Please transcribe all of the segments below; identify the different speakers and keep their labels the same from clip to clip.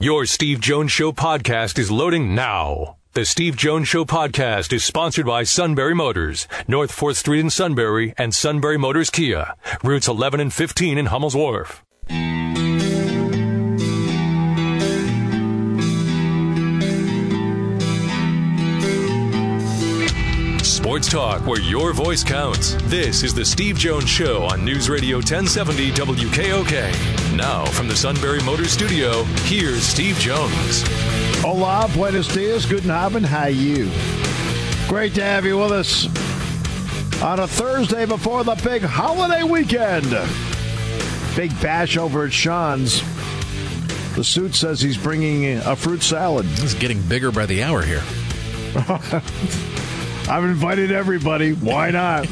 Speaker 1: Your Steve Jones Show podcast is loading now. The Steve Jones Show podcast is sponsored by Sunbury Motors, North 4th Street in Sunbury, and Sunbury Motors Kia, routes 11 and 15 in Hummel's Wharf. Sports talk where your voice counts. This is the Steve Jones Show on News Radio 1070 WKOK. Now from the Sunbury Motors Studio, here's Steve Jones.
Speaker 2: Hola, buenos dias, guten Abend, how are you? Great to have you with us on a Thursday before the big holiday weekend. Big bash over at Sean's. The suit says he's bringing a fruit salad.
Speaker 3: It's getting bigger by the hour here.
Speaker 2: I've invited everybody. Why not?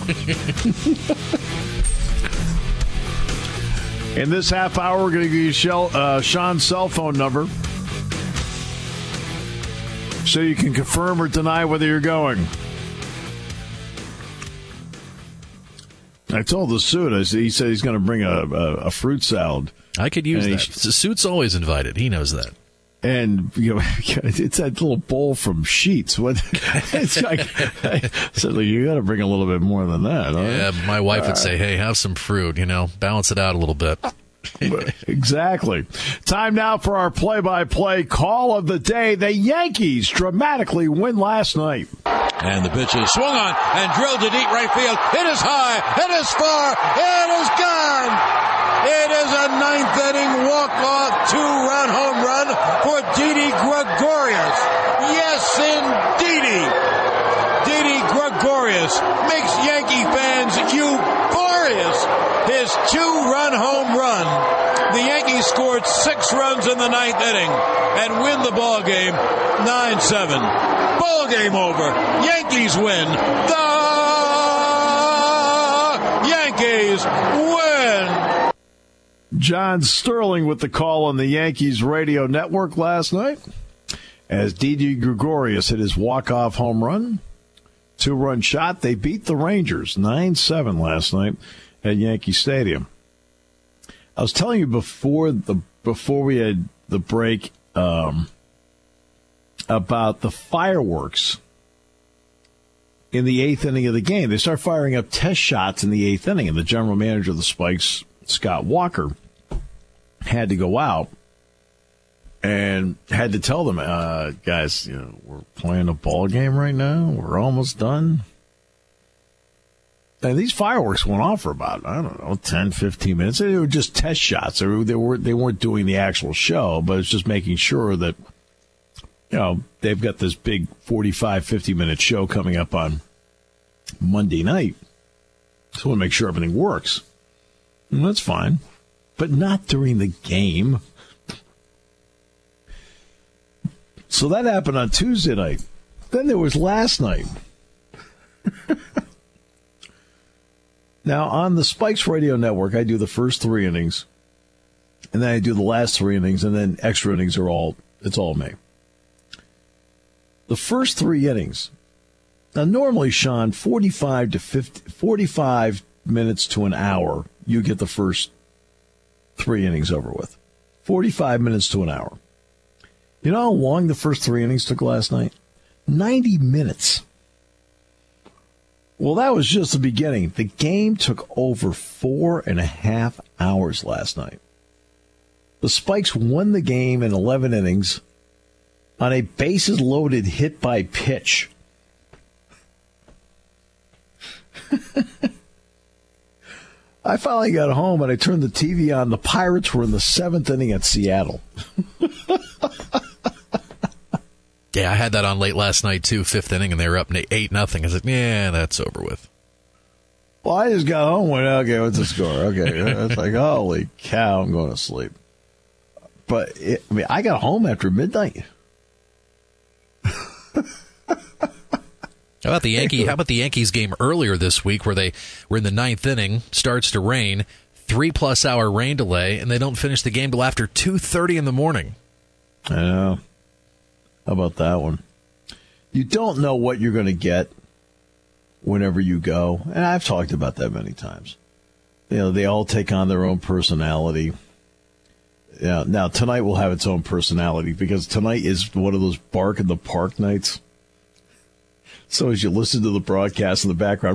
Speaker 2: In this half hour, we're going to give you Sean's cell phone number so you can confirm or deny whether you're going. I told the suit, he said he's going to bring a fruit salad.
Speaker 3: I could use that. The suit's always invited. He knows that.
Speaker 2: And, you know, it's that little bowl from Sheets. It's like, so you got to bring a little bit more than that.
Speaker 3: Yeah, my wife would say, hey, have some fruit, balance it out a little bit.
Speaker 2: Exactly. Time now for our play-by-play call of the day. The Yankees dramatically win last night.
Speaker 4: And the pitch is swung on and drilled to deep right field. It is high. It is far. It is gone. It is a ninth-inning walk-off two-run home run for Didi Gregorius. Yes, indeedy. Didi Gregorius makes Yankee fans euphorious. His two-run home run. The Yankees scored 6 runs in the ninth inning and win the ball game 9-7. Ball game over. Yankees win. The Yankees win.
Speaker 2: John Sterling with the call on the Yankees radio network last night as Didi Gregorius hit his walk-off home run. 2-run shot. They beat the Rangers 9-7 last night at Yankee Stadium. I was telling you before we had the break about the fireworks in the 8th inning of the game. They start firing up test shots in the 8th inning, and the general manager of the Spikes, Scott Walker, had to go out and had to tell them, guys, we're playing a ball game right now. We're almost done. And these fireworks went off for about, 10, 15 minutes. They were just test shots. They weren't doing the actual show, but it's just making sure that, they've got this big 45, 50-minute show coming up on Monday night. So we'll make sure everything works. And that's fine. But not during the game. So that happened on Tuesday night. Then there was last night. Now, on the Spikes Radio Network, I do the first 3 innings, and then I do the last 3 innings, and then extra innings it's all me. The first 3 innings, now normally, Sean, 45 minutes to an hour, you get the first 3 innings over with. 45 minutes to an hour. You know how long the first 3 innings took last night? 90 minutes. Well, that was just the beginning. The game took over 4.5 hours last night. The Spikes won the game in 11 innings on a bases-loaded hit by pitch. I finally got home and I turned the TV on. The Pirates were in the 7th inning at Seattle.
Speaker 3: Yeah, I had that on late last night, too, 5th inning, and they were up 8-0. I said, yeah, that's over with.
Speaker 2: Well, I just got home and went, okay, what's the score? Okay. It's like, holy cow, I'm going to sleep. But, I got home after midnight.
Speaker 3: How about the Yankees game earlier this week where they were in the 9th inning, starts to rain, 3+ hour rain delay, and they don't finish the game till after 2:30 in the morning.
Speaker 2: I know. How about that one? You don't know what you're going to get whenever you go. And I've talked about that many times. They all take on their own personality. Yeah. Now, tonight will have its own personality because tonight is one of those bark in the park nights. So as you listen to the broadcast in the background,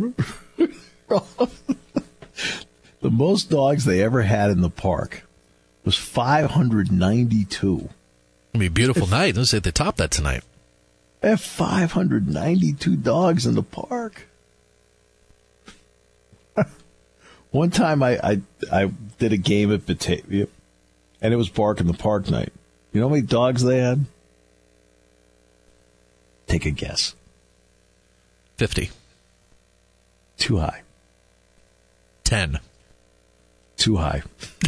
Speaker 2: the most dogs they ever had in the park was 592.
Speaker 3: It'll be a beautiful night. Let's say they top that tonight.
Speaker 2: They have 592 dogs in the park. One time I did a game at Batavia, and it was bark in the park night. You know how many dogs they had? Take a guess.
Speaker 3: 50.
Speaker 2: Too high.
Speaker 3: 10.
Speaker 2: Too high.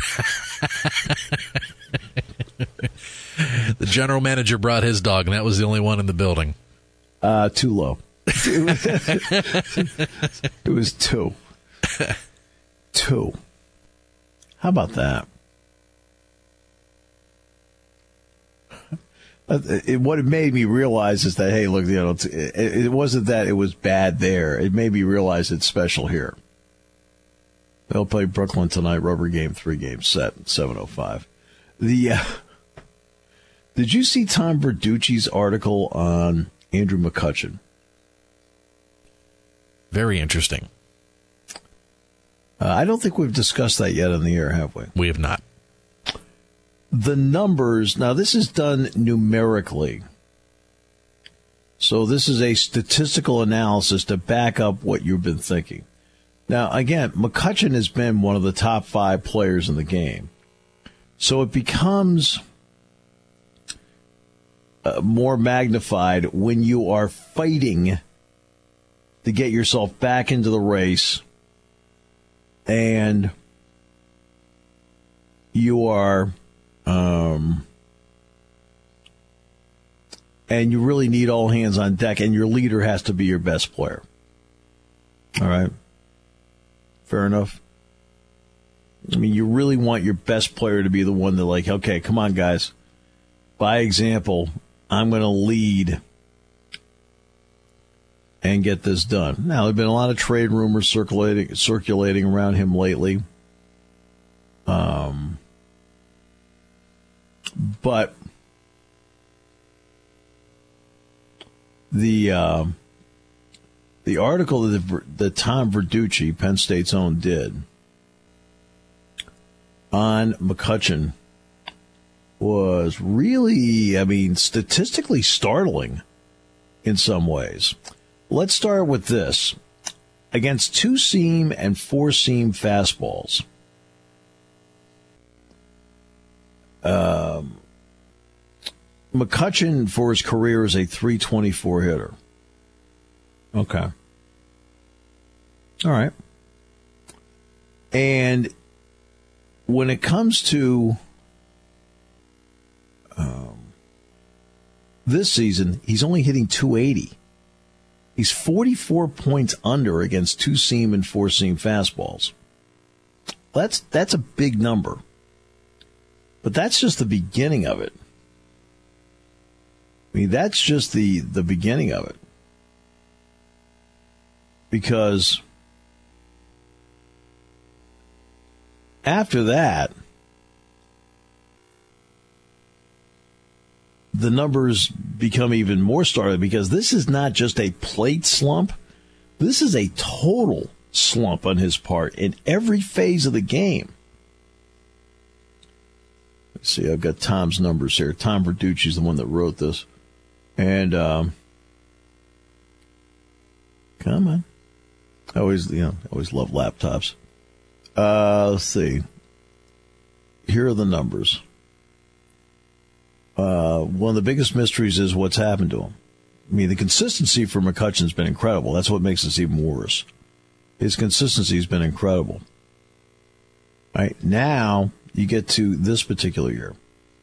Speaker 3: The general manager brought his dog, and that was the only one in the building.
Speaker 2: Too low. It was 2. 2. How about that? What it made me realize is that, hey, look, you know, it wasn't that it was bad there. It made me realize it's special here. They'll play Brooklyn tonight, rubber game, 3-game set, 7:05. Did you see Tom Verducci's article on Andrew McCutchen?
Speaker 3: Very interesting.
Speaker 2: I don't think we've discussed that yet on the air, have we?
Speaker 3: We have not.
Speaker 2: The numbers, now this is done numerically. So this is a statistical analysis to back up what you've been thinking. Now, again, McCutchen has been one of the top 5 players in the game. So it becomes more magnified when you are fighting to get yourself back into the race and you are and you really need all hands on deck, and your leader has to be your best player. All right? Fair enough? I mean, you really want your best player to be the one that, like, okay, come on, guys. By example, I'm going to lead and get this done. Now, there have been a lot of trade rumors circulating around him lately. But the article that Tom Verducci, Penn State's own, did on McCutchen was really, I mean, statistically startling in some ways. Let's start with this. Against 2-seam and 4-seam fastballs, McCutchen for his career is a .324 hitter. Okay. All right. And when it comes to this season, he's only hitting .280. He's 44 points under against 2-seam and 4-seam fastballs. That's a big number. But that's just the beginning of it. I mean, that's just the beginning of it. Because after that, the numbers become even more startling because this is not just a plate slump. This is a total slump on his part in every phase of the game. Let's see, I've got Tom's numbers here. Tom Verducci's the one that wrote this. And, come on. I always love laptops. Let's see. Here are the numbers. One of the biggest mysteries is what's happened to him. I mean, the consistency for McCutchen's been incredible. That's what makes this even worse. His consistency has been incredible. All right, now you get to this particular year.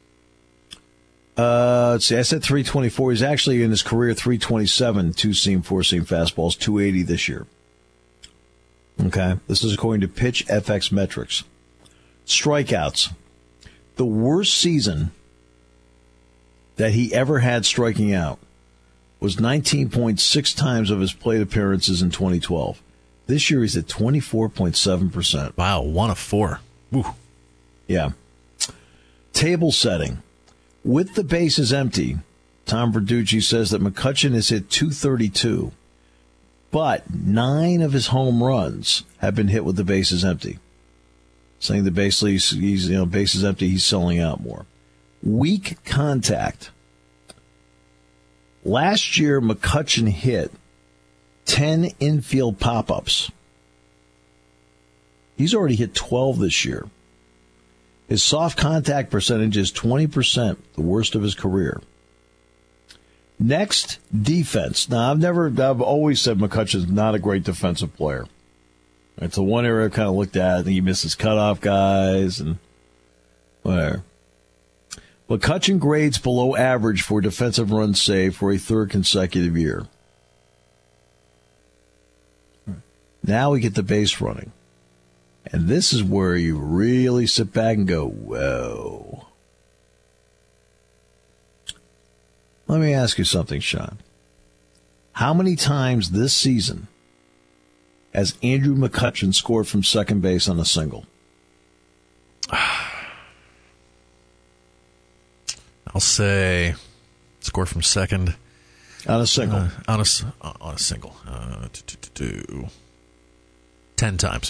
Speaker 2: Let's see, I said 324. He's actually in his career 327, 2-seam, 4-seam fastballs, 280 this year. Okay, this is according to Pitch FX metrics. Strikeouts. The worst season that he ever had striking out was 19.6 times of his plate appearances in 2012. This year he's at 24.7%.
Speaker 3: Wow, 1 of 4. Woo.
Speaker 2: Yeah. Table setting. With the bases empty, Tom Verducci says that McCutchen has hit .232, but 9 of his home runs have been hit with the bases empty. Saying that basically he's bases empty, he's selling out more. Weak contact. Last year, McCutchen hit 10 infield pop-ups. He's already hit 12 this year. His soft contact percentage is 20%, the worst of his career. Next, defense. Now, I've always said McCutchen's not a great defensive player. It's the one area I've kind of looked at. I think he misses cutoff guys and whatever. McCutchen grades below average for defensive runs saved for a third consecutive year. Now we get the base running. And this is where you really sit back and go, whoa. Let me ask you something, Sean. How many times this season has Andrew McCutchen scored from second base on a single?
Speaker 3: I'll say score from second.
Speaker 2: On a single.
Speaker 3: On a single. 10 times.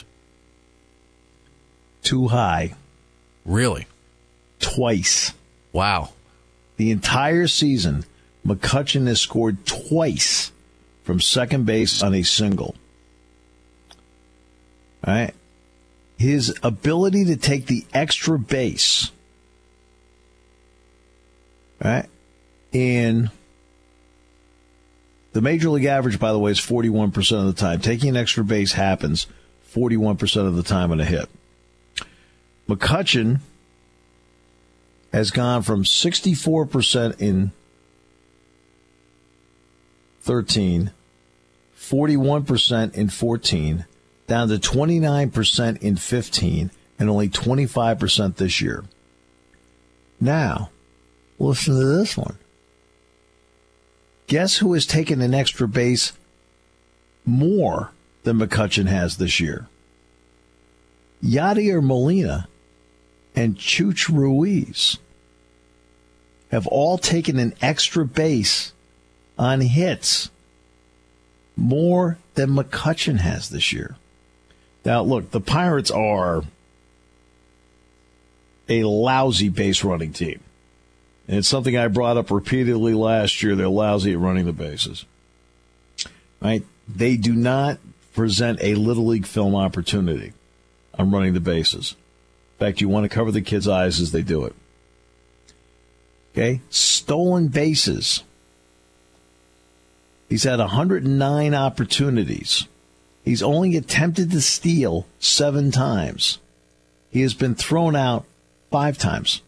Speaker 2: Too high.
Speaker 3: Really?
Speaker 2: Twice.
Speaker 3: Wow.
Speaker 2: The entire season, McCutchen has scored twice from second base on a single. All right. His ability to take the extra base, right, in the major league average, by the way, is 41% of the time. Taking an extra base happens 41% of the time on a hit. McCutchen has gone from 64% in 13, 41% in 14, down to 29% in 15, and only 25% this year. Now, listen to this one. Guess who has taken an extra base more than McCutchen has this year? Yadier Molina and Chooch Ruiz have all taken an extra base on hits more than McCutchen has this year. Now, look, the Pirates are a lousy base running team. And it's something I brought up repeatedly last year. They're lousy at running the bases. Right? They do not present a Little League film opportunity on running the bases. In fact, you want to cover the kids' eyes as they do it. Okay? Stolen bases. He's had 109 opportunities. He's only attempted to steal 7 times. He has been thrown out 5 times.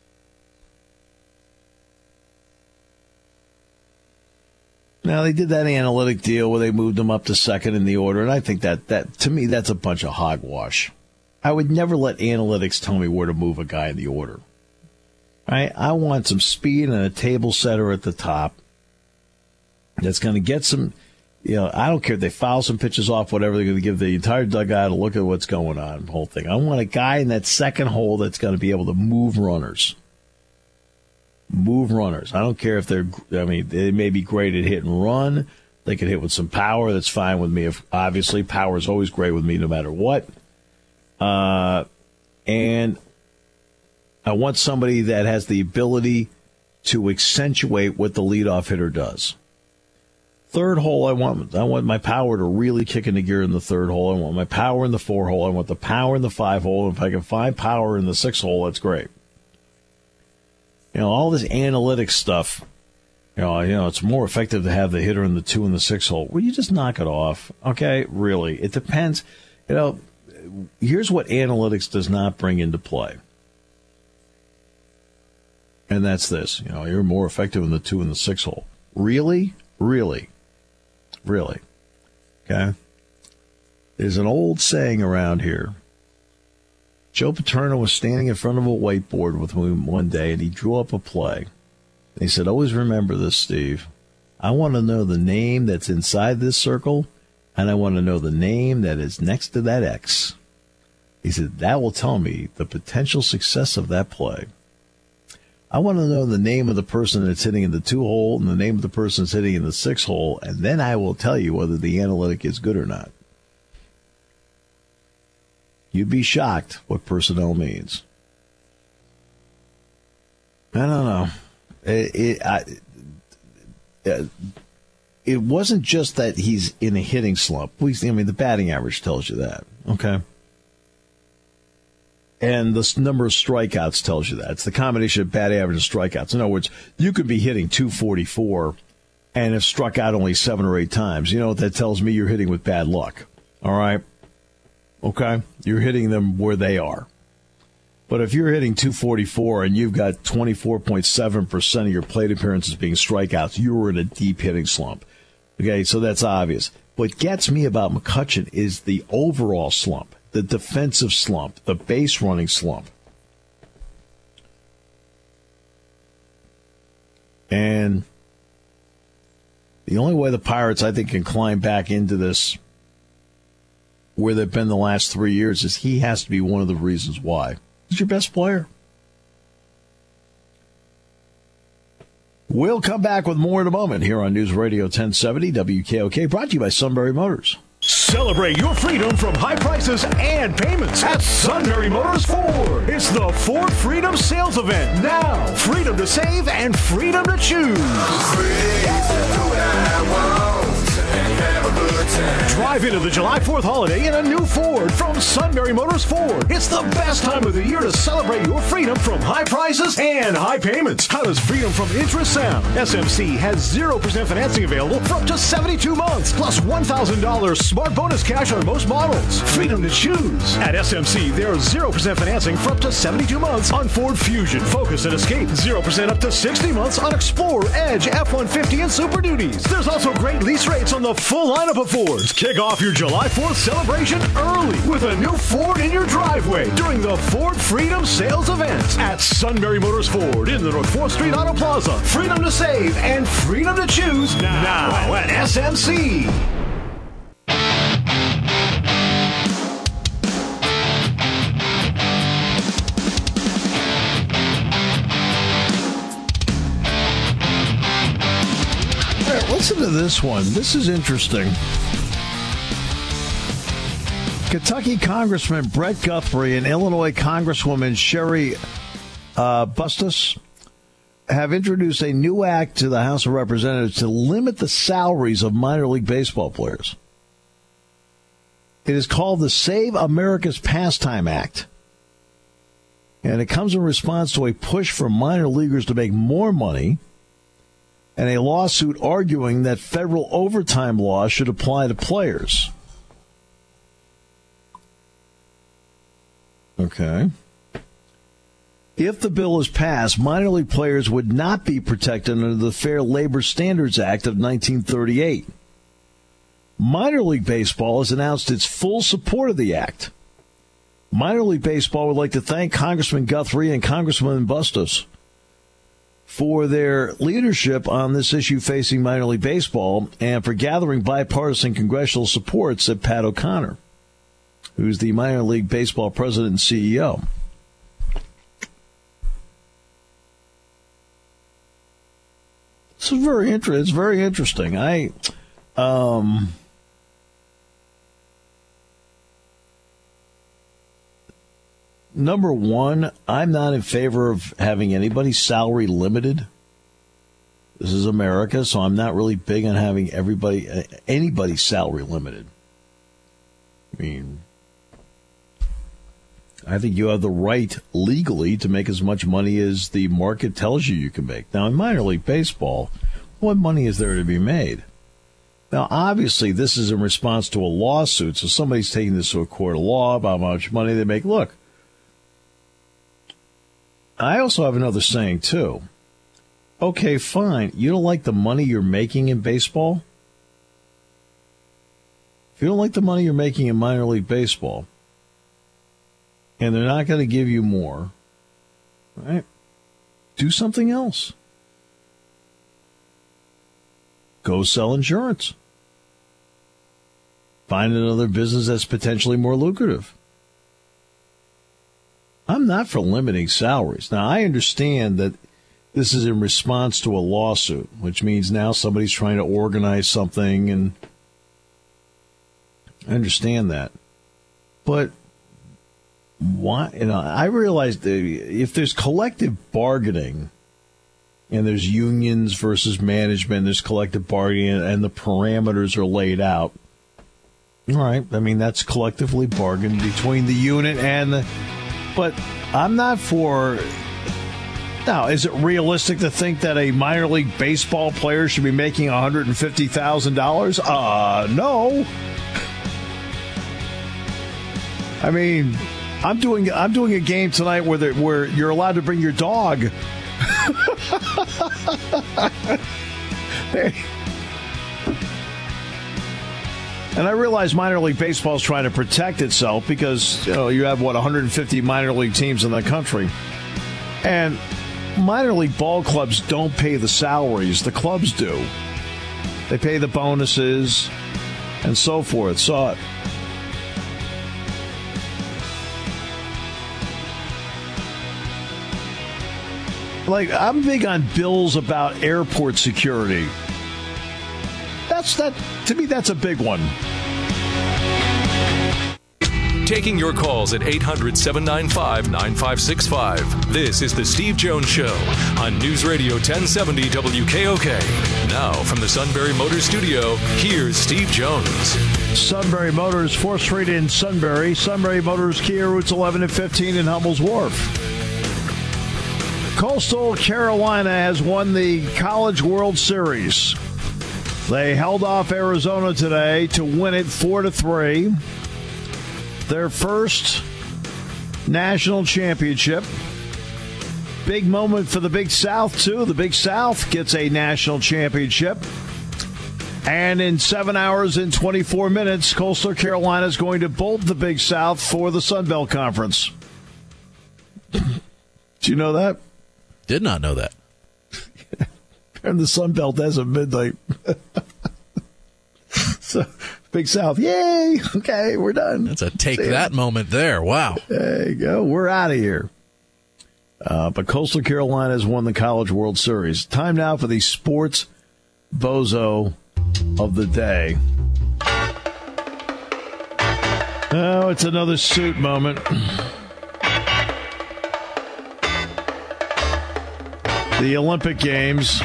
Speaker 2: Now, they did that analytic deal where they moved him up to second in the order, and I think that to me, that's a bunch of hogwash. I would never let analytics tell me where to move a guy in the order. I want some speed and a table setter at the top that's going to get some, I don't care if they foul some pitches off, whatever, they're going to give the entire dugout a look at what's going on, the whole thing. I want a guy in that second hole that's going to be able to move runners. Move runners. I don't care if they may be great at hit and run. They can hit with some power. That's fine with me. Obviously, power is always great with me no matter what. And I want somebody that has the ability to accentuate what the leadoff hitter does. Third hole, I want my power to really kick into gear in the third hole. I want my power in the 4 hole. I want the power in the 5 hole. If I can find power in the 6 hole, that's great. All this analytics stuff, it's more effective to have the hitter in the 2 and the 6 hole. Well, you just knock it off. Okay, really. It depends. Here's what analytics does not bring into play. And that's this. You're more effective in the 2 and the 6 hole. Really? Really? Really? Okay? There's an old saying around here. Joe Paterno was standing in front of a whiteboard with him one day, and he drew up a play. And he said, always remember this, Steve. I want to know the name that's inside this circle, and I want to know the name that is next to that X. He said, that will tell me the potential success of that play. I want to know the name of the person that's hitting in the 2-hole and the name of the person that's hitting in the 6-hole, and then I will tell you whether the analytic is good or not. You'd be shocked what personnel means. I don't know. It wasn't just that he's in a hitting slump. The batting average tells you that, okay? And the number of strikeouts tells you that. It's the combination of batting average and strikeouts. In other words, you could be hitting 244 and have struck out only 7 or 8 times. You know what that tells me? You're hitting with bad luck, all right? Okay? You're hitting them where they are. But if you're hitting 244 and you've got 24.7% of your plate appearances being strikeouts, you're in a deep hitting slump. Okay, so that's obvious. What gets me about McCutchen is the overall slump, the defensive slump, the base running slump. And the only way the Pirates, I think, can climb back into this where they've been the last 3 years is he has to be one of the reasons why. He's your best player. We'll come back with more in a moment here on News Radio 1070 WKOK, brought to you by Sunbury Motors.
Speaker 5: Celebrate your freedom from high prices and payments at Sunbury Motors Ford. It's the Ford Freedom Sales Event now. Freedom to save and freedom to choose. Drive into the July 4th holiday in a new Ford from Sunbury Motors Ford. It's the best time of the year to celebrate your freedom from high prices and high payments. How does freedom from interest sound? SMC has 0% financing available for up to 72 months, plus $1,000 smart bonus cash on most models. Freedom to choose. At SMC, there's 0% financing for up to 72 months on Ford Fusion, Focus, and Escape. 0% up to 60 months on Explorer, Edge, F-150, and Super Duties. There's also great lease rates on the full lineup of Fords. Kick off your July 4th celebration early with a new Ford in your driveway during the Ford Freedom Sales Event at Sunbury Motors Ford in the North 4th Street Auto Plaza. Freedom to save and freedom to choose now at SMC.
Speaker 2: Listen to this one. This is interesting. Kentucky Congressman Brett Guthrie and Illinois Congresswoman Sherry Bustos have introduced a new act to the House of Representatives to limit the salaries of minor league baseball players. It is called the Save America's Pastime Act. And it comes in response to a push for minor leaguers to make more money and a lawsuit arguing that federal overtime laws should apply to players. Okay. If the bill is passed, minor league players would not be protected under the Fair Labor Standards Act of 1938. Minor League Baseball has announced its full support of the act. Minor League Baseball would like to thank Congressman Guthrie and Congresswoman Bustos for their leadership on this issue facing minor league baseball and for gathering bipartisan congressional support, said Pat O'Connor, who's the minor league baseball president and CEO. This is very interesting. It's very interesting. Number one, I'm not in favor of having anybody's salary limited. This is America, so I'm not really big on having anybody's salary limited. I mean, I think you have the right legally to make as much money as the market tells you can make. Now, in minor league baseball, what money is there to be made? Now, obviously, this is in response to a lawsuit, so somebody's taking this to a court of law about how much money they make. Look, I also have another saying, too. Okay, fine. You don't like the money you're making in baseball? If you don't like the money you're making in minor league baseball, and they're not going to give you more, right? Do something else. Go sell insurance. Find another business that's potentially more lucrative. I'm not for limiting salaries. Now, I understand that this is in response to a lawsuit, which means now somebody's trying to organize something, and I understand that. But why? I realize that if there's collective bargaining and there's unions versus management, there's collective bargaining and the parameters are laid out. All right. I mean, that's collectively bargained between the unit and the... But I'm not for... Now, is it realistic to think that a minor league baseball player should be making $150,000? No. I mean, I'm doing a game tonight where you're allowed to bring your dog. And I realize minor league baseball is trying to protect itself because you have 150 minor league teams in the country, and minor league ball clubs don't pay the salaries. The clubs do. They pay the bonuses and so forth. So I'm big on bills about airport security. To me, that's a big one.
Speaker 1: Taking your calls at 800-795-9565. This is the Steve Jones Show on News Radio 1070 WKOK. Now, from the Sunbury Motors Studio, here's Steve Jones.
Speaker 2: Sunbury Motors, 4th Street in Sunbury. Sunbury Motors, Kia, routes 11 and 15 in Hummel's Wharf. Coastal Carolina has won the College World Series. They held off Arizona today to win it 4-3. Their first national championship. Big moment for the Big South, too. The Big South gets a national championship. And in 7 hours and 24 minutes, Coastal Carolina is going to bolt the Big South for the Sun Belt Conference. Do you know that?
Speaker 3: Did not know that.
Speaker 2: And the Sun Belt as of midnight. So, Big South, yay! Okay, we're done.
Speaker 3: That's a take that moment there. Wow.
Speaker 2: There you go. We're out of here. But Coastal Carolina has won the College World Series. Time now for the sports bozo of the day. Oh, it's another suit moment. The Olympic Games,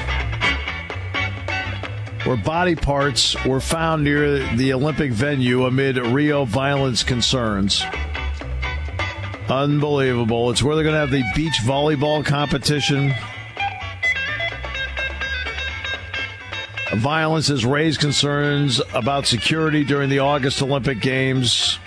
Speaker 2: where body parts were found near the Olympic venue amid Rio violence concerns. Unbelievable. It's where they're going to have the beach volleyball competition. Violence has raised concerns about security during the August Olympic Games.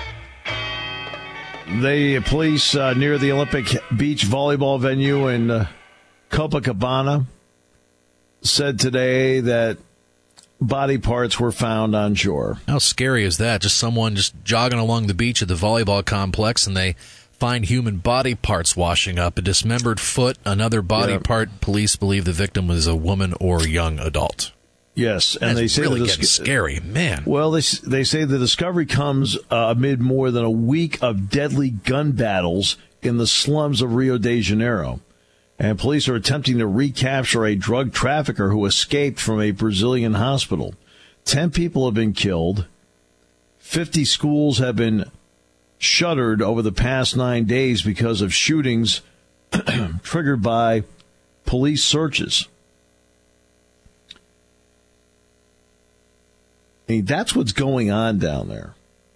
Speaker 2: The police near the Olympic beach volleyball venue in Copacabana said today that body parts were found on shore.
Speaker 3: How scary is that? Just someone just jogging along the beach at the volleyball complex, and they find human body parts washing up. A dismembered foot, another body part. Police believe the victim was a woman or young adult.
Speaker 2: Yes, and
Speaker 3: That's
Speaker 2: they say
Speaker 3: really getting scary, man.
Speaker 2: Well, they say the discovery comes amid more than a week of deadly gun battles in the slums of Rio de Janeiro. And police are attempting to recapture a drug trafficker who escaped from a Brazilian hospital. 10 people have been killed. 50 schools have been shuttered over the past 9 days because of shootings triggered by police searches. I mean, that's what's going on down there.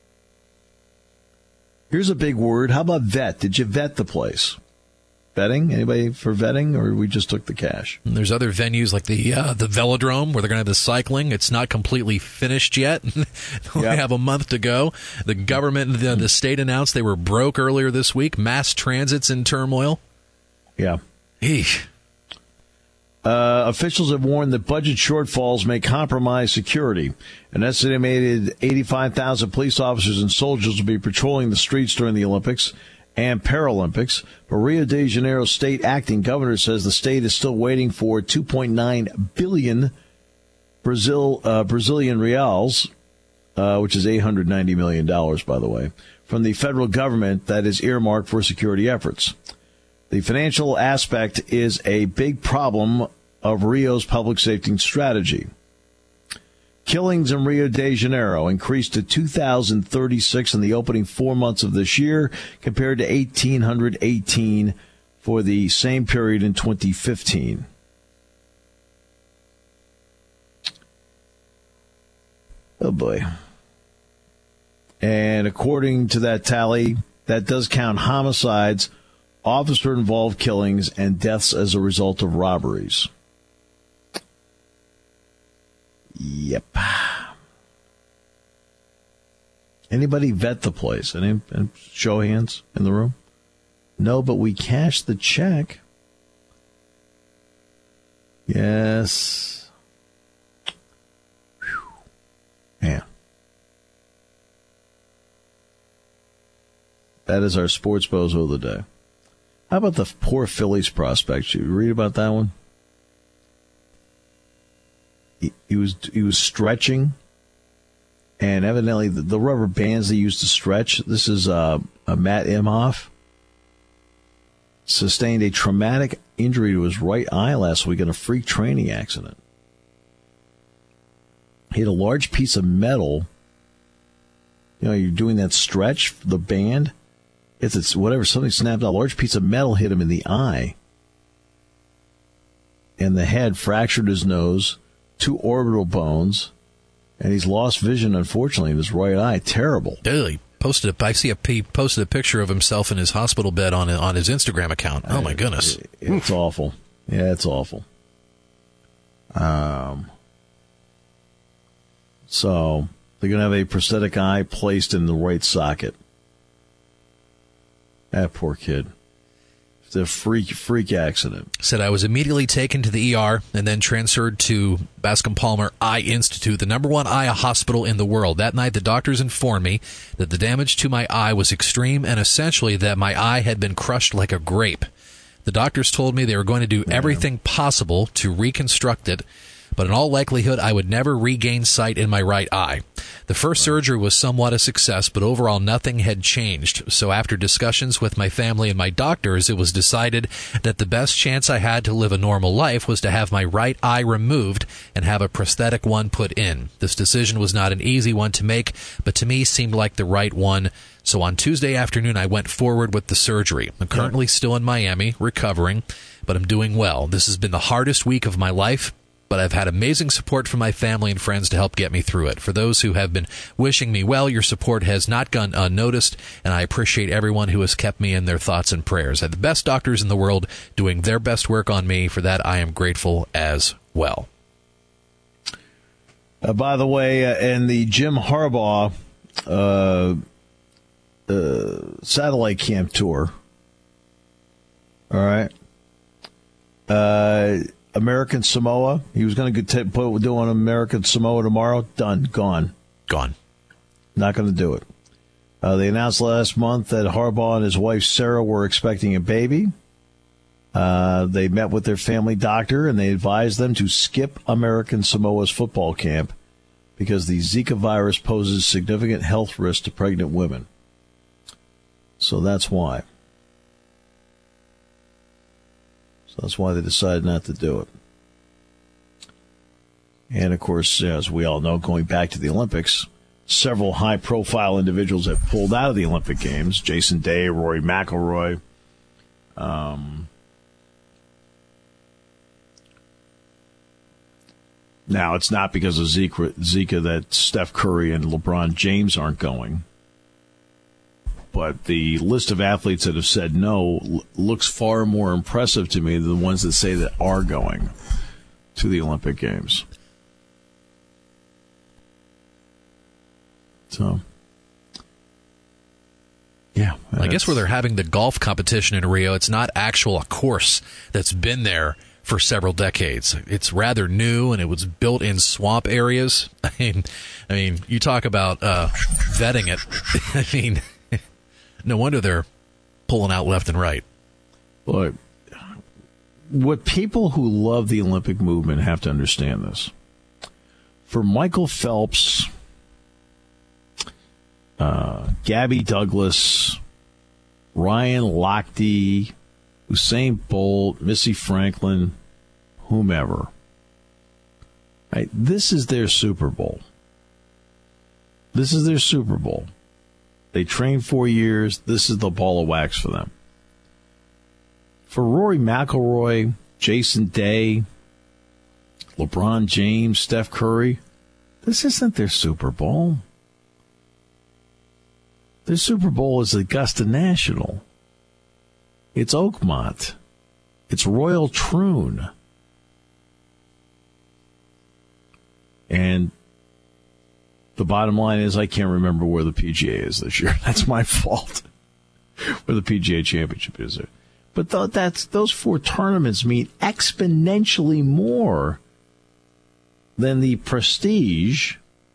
Speaker 2: Here's a big word. How about vet? Did you vet the place? Vetting? Anybody for vetting, or we just took the cash?
Speaker 3: And there's other venues like the Velodrome where they're going to have the cycling. It's not completely finished yet. They only have a month to go. The government, the state announced they were broke earlier this week. Mass transit's in turmoil.
Speaker 2: Yeah.
Speaker 3: Eesh.
Speaker 2: Officials have warned that budget shortfalls may compromise security. An estimated 85,000 police officers and soldiers will be patrolling the streets during the Olympics and Paralympics. But Rio de Janeiro state acting governor says the state is still waiting for 2.9 billion Brazilian reals, which is $890 million, by the way, from the federal government that is earmarked for security efforts. The financial aspect is a big problem of Rio's public safety strategy. Killings in Rio de Janeiro increased to 2,036 in the opening 4 months of this year, compared to 1,818 for the same period in 2015. Oh, boy. And according to that tally, that does count homicides, officer-involved killings, and deaths as a result of robberies. Yep. Anybody vet the place? Any show of hands in the room? No, but we cashed the check. Yes. Whew. Man. That is our sports bozo of the day. How about the poor Phillies prospect? You read about that one? He was stretching, and evidently the rubber bands they used to stretch. This is Matt Imhoff. Sustained a traumatic injury to his right eye last week in a freak training accident. He had a large piece of metal. You know, you're doing that stretch, the band. It's whatever, something snapped out. A large piece of metal hit him in the eye. And the head fractured his nose, 2 orbital bones, and he's lost vision, unfortunately, in his right eye. Terrible.
Speaker 3: He posted he posted a picture of himself in his hospital bed on his Instagram account. Oh, my goodness.
Speaker 2: It's awful. Yeah, it's awful. So they're going to have a prosthetic eye placed in the right socket. That poor kid. It's a freak accident.
Speaker 3: Said, I was immediately taken to the ER and then transferred to Bascom Palmer Eye Institute, the #1 eye hospital in the world. That night, the doctors informed me that the damage to my eye was extreme and essentially that my eye had been crushed like a grape. The doctors told me they were going to do everything possible to reconstruct it, but in all likelihood, I would never regain sight in my right eye. The first surgery was somewhat a success, but overall nothing had changed. So after discussions with my family and my doctors, it was decided that the best chance I had to live a normal life was to have my right eye removed and have a prosthetic one put in. This decision was not an easy one to make, but to me seemed like the right one. So on Tuesday afternoon, I went forward with the surgery. I'm currently still in Miami, recovering, but I'm doing well. This has been the hardest week of my life, but I've had amazing support from my family and friends to help get me through it. For those who have been wishing me well, your support has not gone unnoticed, and I appreciate everyone who has kept me in their thoughts and prayers. I have the best doctors in the world doing their best work on me. For that, I am grateful as well.
Speaker 2: By the way, in the Jim Harbaugh satellite camp tour, all right, American Samoa. He was going to do on American Samoa tomorrow. Done. Gone. Not going to do it. They announced last month that Harbaugh and his wife Sarah were expecting a baby. They met with their family doctor and they advised them to skip American Samoa's football camp because the Zika virus poses significant health risk to pregnant women. So that's why. So that's why they decided not to do it. And, of course, as we all know, going back to the Olympics, several high-profile individuals have pulled out of the Olympic Games. Jason Day, Rory McIlroy. Now, it's not because of Zika that Steph Curry and LeBron James aren't going. But the list of athletes that have said no looks far more impressive to me than the ones that say that are going to the Olympic Games. So, yeah.
Speaker 3: I guess where they're having the golf competition in Rio, it's not a course that's been there for several decades. It's rather new, and it was built in swamp areas. I mean, you talk about vetting it. I mean, no wonder they're pulling out left and right.
Speaker 2: Look, what people who love the Olympic movement have to understand this. For Michael Phelps, Gabby Douglas, Ryan Lochte, Usain Bolt, Missy Franklin, whomever. Right? This is their Super Bowl. This is their Super Bowl. They trained 4 years. This is the ball of wax for them. For Rory McIlroy, Jason Day, LeBron James, Steph Curry, this isn't their Super Bowl. Their Super Bowl is Augusta National. It's Oakmont. It's Royal Troon. And the bottom line is I can't remember where the PGA is this year. That's my fault. Where the PGA Championship is. But those 4 tournaments mean exponentially more than the prestige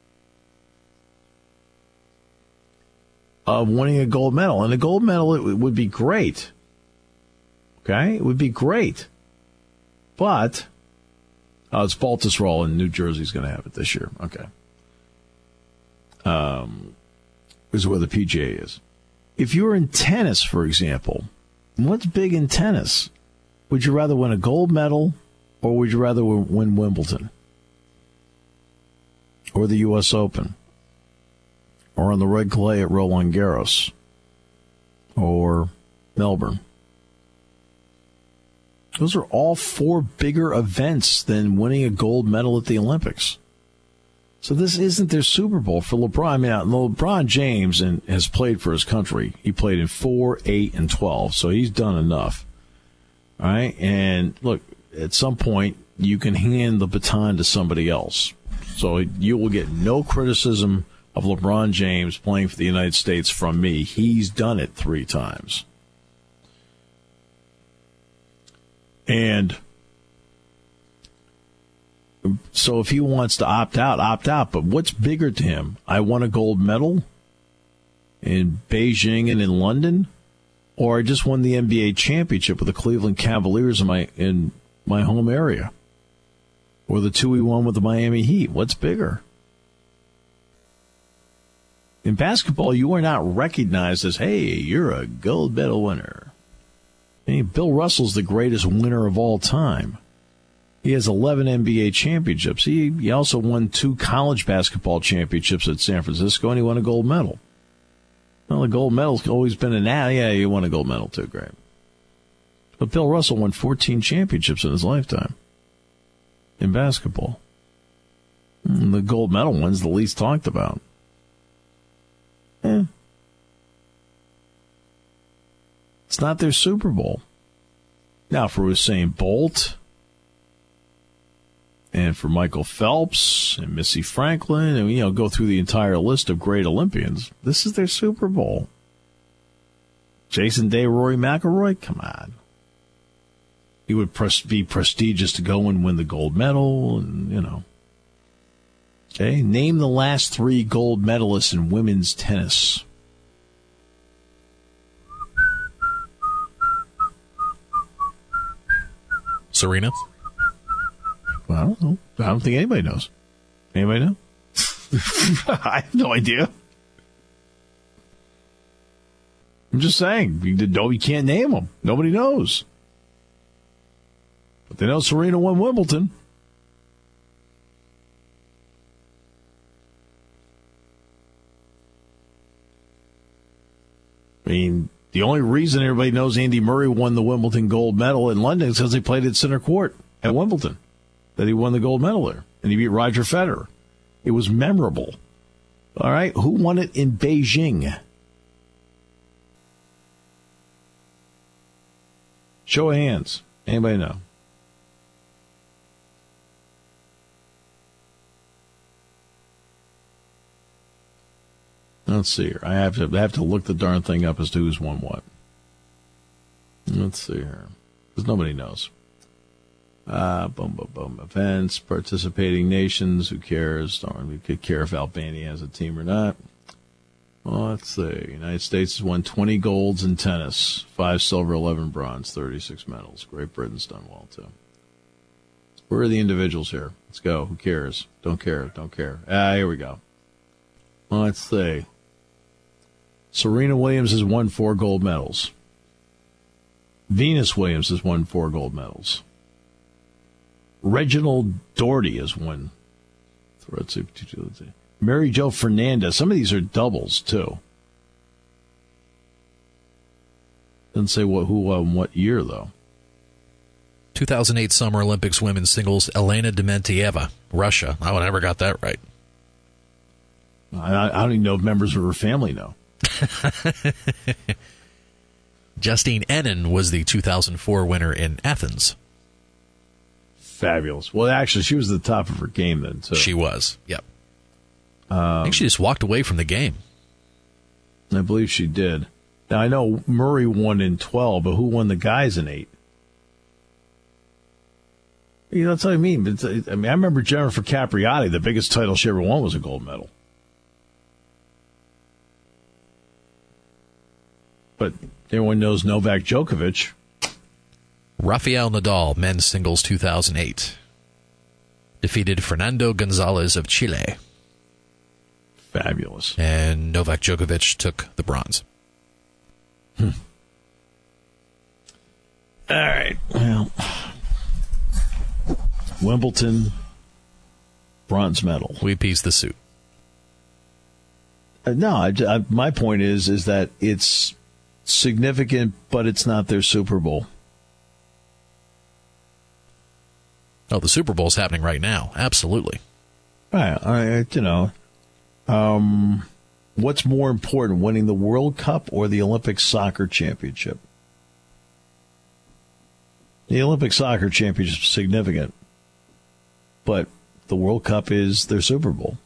Speaker 2: of winning a gold medal. And a gold medal, it would be great. Okay? It would be great. But it's Baltusrol in New Jersey's going to have it this year. Okay. This is where the PGA is. If you're in tennis, for example, what's big in tennis? Would you rather win a gold medal or would you rather win Wimbledon? Or the U.S. Open? Or on the red clay at Roland Garros? Or Melbourne? Those are all 4 bigger events than winning a gold medal at the Olympics. So this isn't their Super Bowl for LeBron. I mean, LeBron James has played for his country. He played in 4, 8, and 12, so he's done enough. All right? And look, at some point, you can hand the baton to somebody else. So you will get no criticism of LeBron James playing for the United States from me. He's done it 3 times. And so if he wants to opt out, opt out. But what's bigger to him? I won a gold medal in Beijing and in London, or I just won the NBA championship with the Cleveland Cavaliers in my home area, or the 2 we won with the Miami Heat. What's bigger? In basketball, you are not recognized as, hey, you're a gold medal winner. I mean, Bill Russell's the greatest winner of all time. He has 11 NBA championships. He also won 2 college basketball championships at San Francisco, and he won a gold medal. Well, the gold medal's always been yeah, he won a gold medal too, great. But Bill Russell won 14 championships in his lifetime in basketball. And the gold medal one's the least talked about. It's not their Super Bowl. Now, for Usain Bolt and for Michael Phelps and Missy Franklin, and go through the entire list of great Olympians, this is their Super Bowl. Jason Day, Rory McIlroy, come on. He would be prestigious to go and win the gold medal, and Okay, name the last 3 gold medalists in women's tennis.
Speaker 3: Serena?
Speaker 2: Well, I don't know. I don't think anybody knows. Anybody know? I have no idea. I'm just saying. You can't name them. Nobody knows. But they know Serena won Wimbledon. I mean, the only reason everybody knows Andy Murray won the Wimbledon gold medal in London is because he played at center court at Wimbledon, that he won the gold medal there, and he beat Roger Federer. It was memorable. All right, who won it in Beijing? Show of hands. Anybody know? Let's see here. I have to look the darn thing up as to who's won what. Let's see here. Because nobody knows. Events, participating nations. Who cares? We could care if Albania has a team or not. Well, let's see. The United States has won 20 golds in tennis. 5 silver, 11 bronze, 36 medals. Great Britain's done well, too. Where are the individuals here? Let's go. Who cares? Don't care. Don't care. Here we go. Well, let's see. Serena Williams has won 4 gold medals. Venus Williams has won 4 gold medals. Reginald Doherty has won. Mary Jo Fernandez. Some of these are doubles, too. Doesn't say who won what year, though.
Speaker 3: 2008 Summer Olympics women's singles, Elena Dementieva, Russia. I never got that right.
Speaker 2: I don't even know if members of her family know.
Speaker 3: Justine Henin was the 2004 winner in Athens.
Speaker 2: Fabulous. Well, actually, she was at the top of her game then, too.
Speaker 3: She was, yep. I think she just walked away from the game.
Speaker 2: I believe she did. Now, I know Murray won in 12, but who won the guys in 8? That's what I mean. I remember Jennifer Capriati, the biggest title she ever won was a gold medal. But everyone knows Novak Djokovic.
Speaker 3: Rafael Nadal, men's singles 2008. Defeated Fernando Gonzalez of Chile.
Speaker 2: Fabulous.
Speaker 3: And Novak Djokovic took the bronze.
Speaker 2: All right. Well, Wimbledon, bronze medal.
Speaker 3: We pieced the suit.
Speaker 2: No, my point is that it's significant, but it's not their Super Bowl.
Speaker 3: Oh, the Super Bowl's happening right now. Absolutely.
Speaker 2: Right. What's more important, winning the World Cup or the Olympic Soccer Championship? The Olympic Soccer Championship is significant, but the World Cup is their Super Bowl.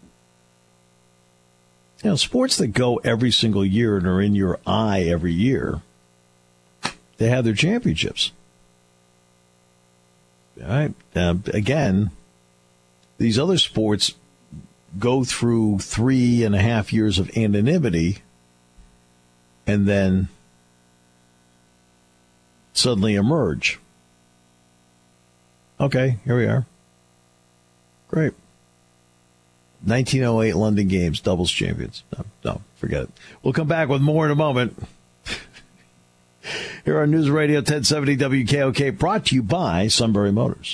Speaker 2: Sports that go every single year and are in your eye every year, they have their championships. All right. Again, these other sports go through 3.5 years of anonymity and then suddenly emerge. Okay, here we are. Great. 1908 London Games, doubles champions. No, forget it. We'll come back with more in a moment. Here on News Radio 1070 WKOK, brought to you by Sunbury Motors.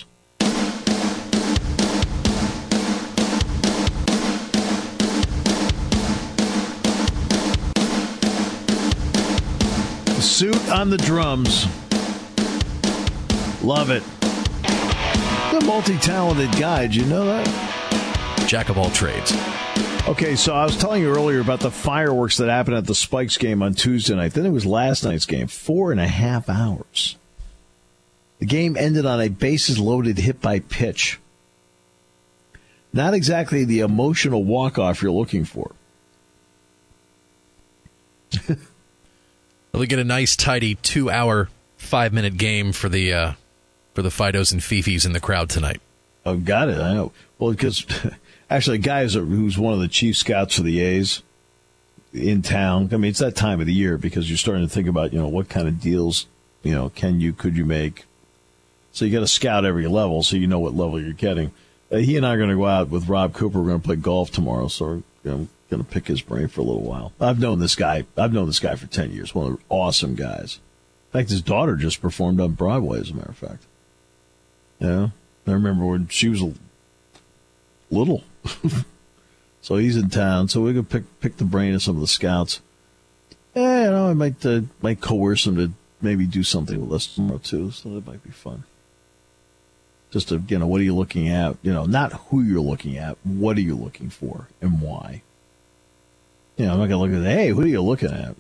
Speaker 2: Suit on the drums. Love it. The multi-talented guy, did you know that?
Speaker 3: Jack of all trades.
Speaker 2: Okay, so I was telling you earlier about the fireworks that happened at the Spikes game on Tuesday night. Then it was last night's game, 4.5 hours. The game ended on a bases-loaded hit by pitch. Not exactly the emotional walk-off you're looking for.
Speaker 3: Well, they get a nice, tidy 2-hour, 5-minute game for the Fidos and Fifis in the crowd tonight.
Speaker 2: Oh, got it. I know. Well, because actually, a guy who's one of the chief scouts for the A's in town. I mean, it's that time of the year because you're starting to think about, what kind of deals, could you make? So you got to scout every level so you know what level you're getting. He and I are going to go out with Rob Cooper. We're going to play golf tomorrow, so I'm going to pick his brain for a little while. I've known this guy for 10 years. One of the awesome guys. In fact, his daughter just performed on Broadway, as a matter of fact. Yeah, I remember when she was little. So he's in town. So we're going to pick the brain of some of the scouts. I might coerce him to maybe do something with us tomorrow, too. So that might be fun. Just to, what are you looking at? Not who you're looking at. What are you looking for and why? I'm not going to look at, hey, who are you looking at?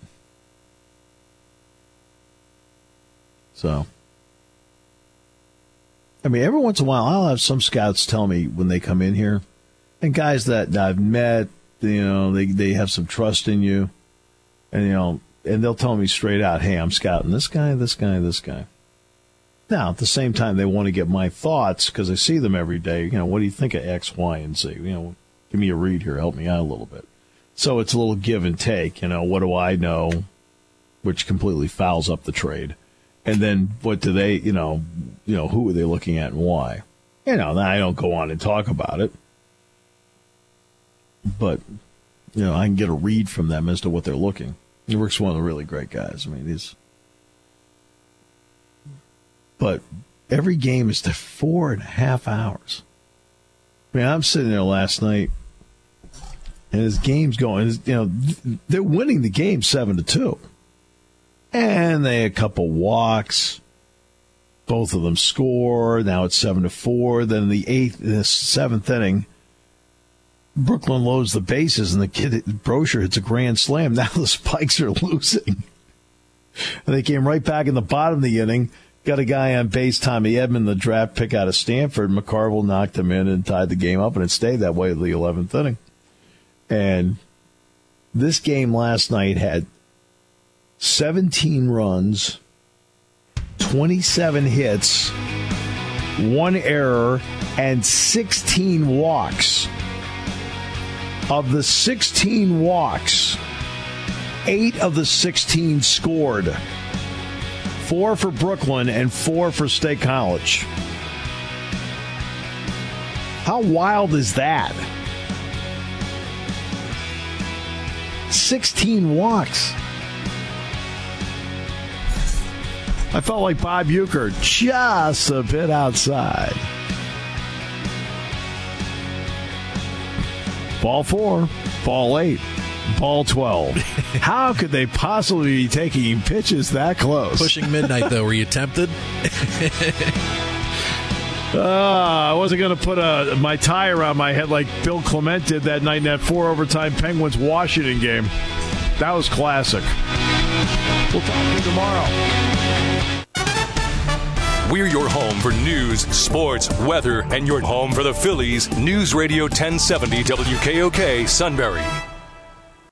Speaker 2: So, every once in a while, I'll have some scouts tell me when they come in here, and guys that I've met, they have some trust in you, and, and they'll tell me straight out, hey, I'm scouting this guy, this guy, this guy. Now, at the same time, they want to get my thoughts because I see them every day. What do you think of X, Y, and Z? Give me a read here. Help me out a little bit. So it's a little give and take. What do I know, which completely fouls up the trade. And then what do they, who are they looking at and why? Now I don't go on and talk about it. But, I can get a read from them as to what they're looking. Rick's one of the really great guys. but every game is to 4.5 hours. I mean, I'm sitting there last night, and this game's going. They're winning the game 7-2, and they had a couple walks. Both of them score. Now it's 7-4. Then in the seventh inning, Brooklyn loads the bases, and the kid Brosher hits a grand slam. Now the Spikes are losing, and they came right back in the bottom of the inning. Got a guy on base, Tommy Edman, the draft pick out of Stanford. McCarville knocked him in and tied the game up, and it stayed that way to the 11th inning. And this game last night had 17 runs, 27 hits, 1 error, and 16 walks. Of the 16 walks, 8 of the 16 scored. 4 for Brooklyn and 4 for State College. How wild is that? 16 walks. I felt like Bob Uecker, just a bit outside. Ball 4, ball 8. Ball 12. How could they possibly be taking pitches that close?
Speaker 3: Pushing midnight, though. Were you tempted?
Speaker 2: I wasn't going to put my tie around my head like Bill Clement did that night in that 4-overtime Penguins-Washington game. That was classic. We'll talk to you tomorrow.
Speaker 1: We're your home for news, sports, weather, and your home for the Phillies. News Radio 1070 WKOK Sunbury.